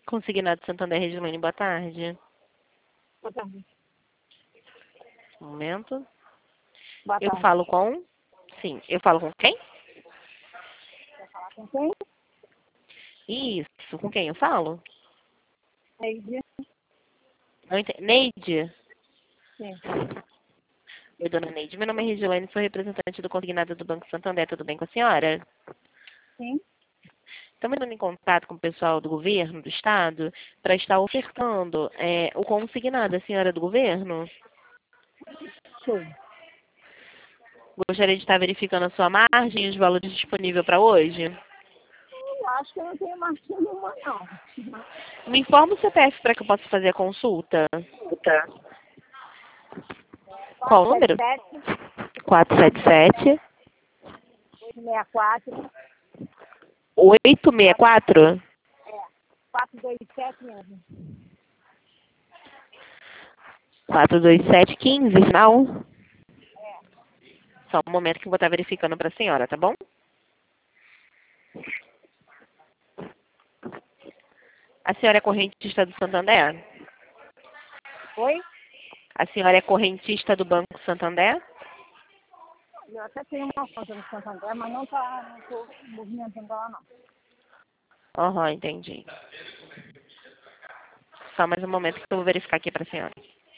Consignado Santander, Regilane, boa tarde. Boa tarde. Um momento. Boa Eu tarde. falo com... Sim, eu falo com quem? Quer falar com quem? Isso, com quem eu falo? Neide. Neide? Sim. Oi, dona Neide. Meu nome é Regilane, sou representante do Consignado do Banco Santander. Tudo bem com a senhora? Sim. Estamos entrando em contato com o pessoal do governo, do estado, para estar ofertando o consignado. A senhora é do governo? Sim. Gostaria de estar verificando a sua margem e os valores disponíveis para hoje? Eu acho que eu não tenho marcha nenhuma, não. Me informa o CPF para que eu possa fazer a consulta. Tá. Qual o número? 477 864. 864 427 mesmo. 427 15, final. Só um momento que eu vou estar verificando para a senhora, tá bom? A senhora é correntista do Santander? Oi? A senhora é correntista do Banco Santander? Eu até tenho uma conta no Santander, mas não estou movimentando ela, não. Aham, entendi. Só mais um momento que eu vou verificar aqui para a senhora.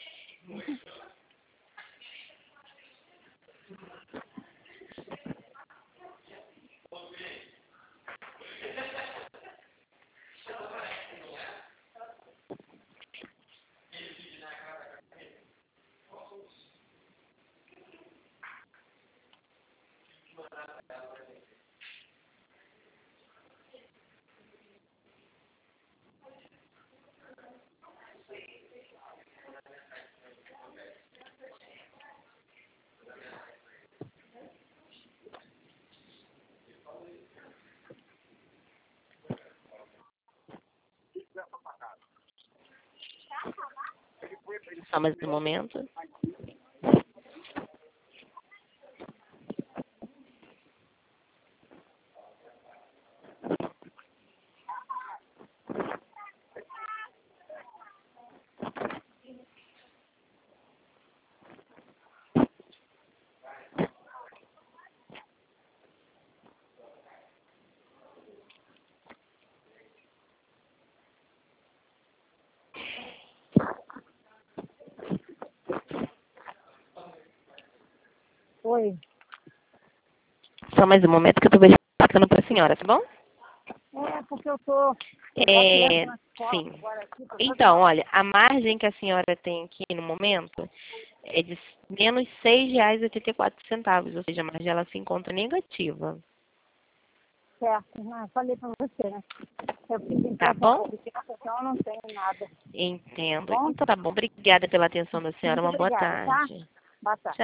Só mais um momento. Oi? Só mais um momento que eu estou verificando para a senhora, tá bom? É, porque eu tô É, na escola sim. agora aqui. Então, olha, a margem que a senhora tem aqui no momento é de menos R$ 6,84, ou seja, a margem ela se encontra negativa. Certo, né? Falei pra você, né? Eu fiz Tá bom? porque na sessão eu não tenho nada. Entendo. Bom? Então tá bom. Obrigada pela atenção da senhora. Muito Uma boa obrigada, tá? tarde. Boa tarde.